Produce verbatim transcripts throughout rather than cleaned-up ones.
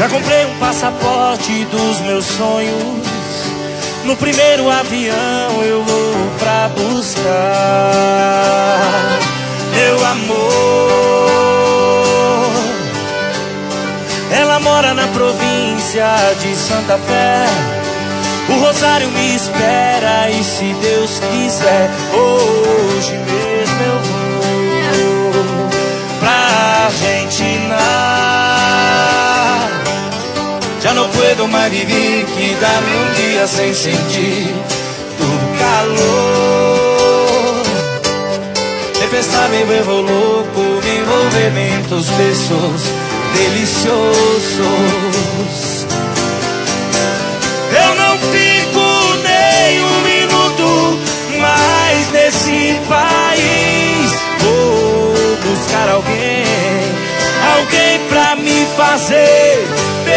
Já comprei um passaporte dos meus sonhos. No primeiro avião eu vou pra buscar meu amor. Ela mora na província de Santa Fé. O rosário me espera e se Deus quiser, hoje mesmo eu vou pra Argentina. Já não puedo mais vivir, que dá-me um dia sem sentir o calor. Tempestade me vuelvo louco, me envolvimentos, besos deliciosos. Eu não fico nem um minuto mais nesse país. Vou buscar alguém, alguém pra me fazer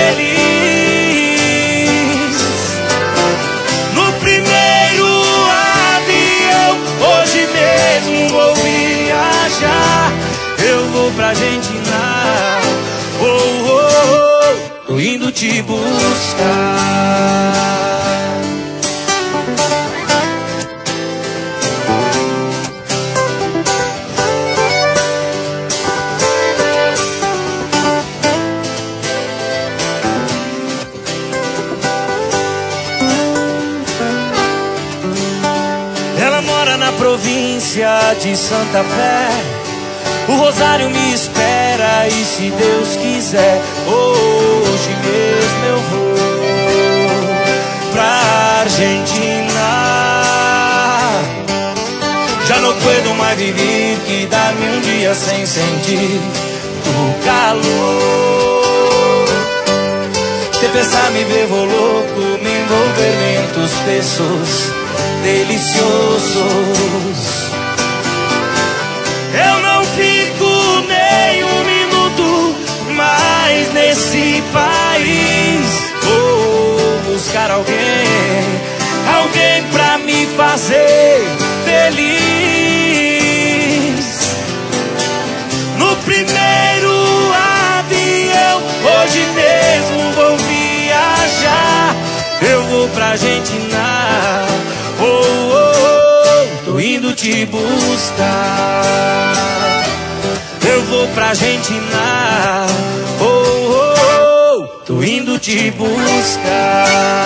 feliz. No primeiro avião, hoje mesmo vou viajar. Eu vou pra Argentina, oh, oh, oh, tô indo te buscar. Província de Santa Fé. O rosário me espera e se Deus quiser, hoje mesmo eu vou pra Argentina. Já não puedo mais viver, que dá-me um dia sem sentir o calor. Tempestade me vuelvo louco, me envolvimentos, besos deliciosos. Eu não fico nem um minuto mais nesse país. Vou buscar alguém, alguém pra me fazer feliz. No primeiro avião, hoje mesmo vou viajar. Eu vou pra Argentina, oh, oh, oh, tô indo te buscar. Eu vou pra Argentina, oh, oh, oh, tô indo te buscar.